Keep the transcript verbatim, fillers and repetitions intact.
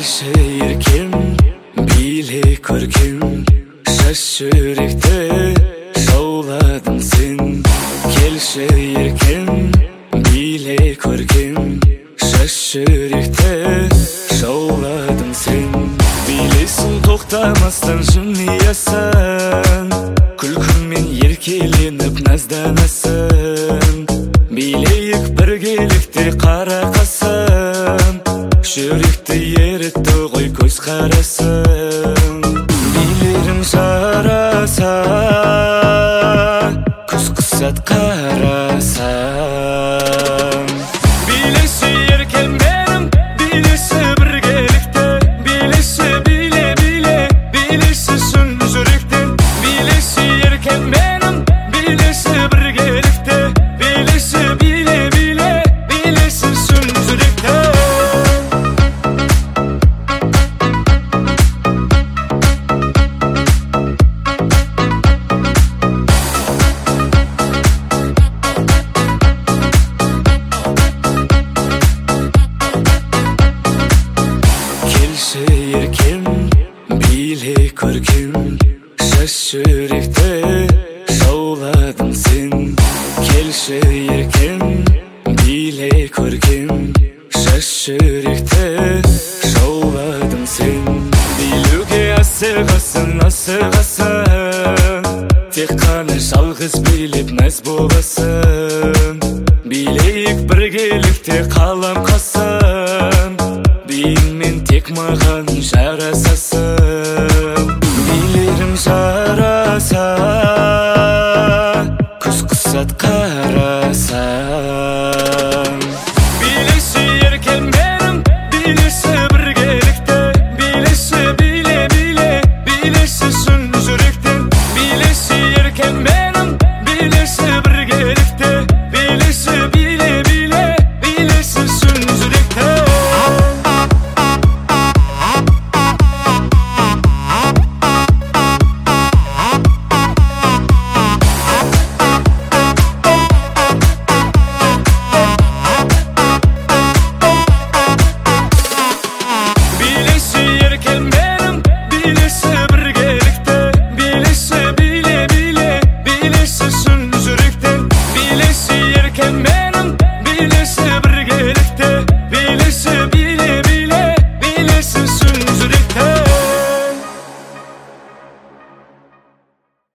Келші еркем, биле көркем, шаш жүректі жауладың сен. Келші еркем, биле көркем, шаш жүректі жауладың сен. Билесің тоқтамастан жымиясың, күлкіңмен еркеленіп назданасың. Билейік біргелікте қара қасым, жүректі ерітті ғой көз қарасың. Билерім жараса, күз қысат қарасам. Билесі еркем менің, билесі біргелікте, билесі биле биле, билесі сүн жүректен. Билесі еркем менің, билесі біргелікте, билесі биле биле, билесі сүн жүректен. Келші еркем, биле көркем, шаш жүректі жауладың сен. Келші еркем, биле көркем, шаш жүректі жауладың сен. Билеуге асығасың, асығасың, тек қана жалғыз билеп мәз боласың. Билейік біргелікте қалам қасым, биіңмен тек маған жарасасың. Билерім жарасың,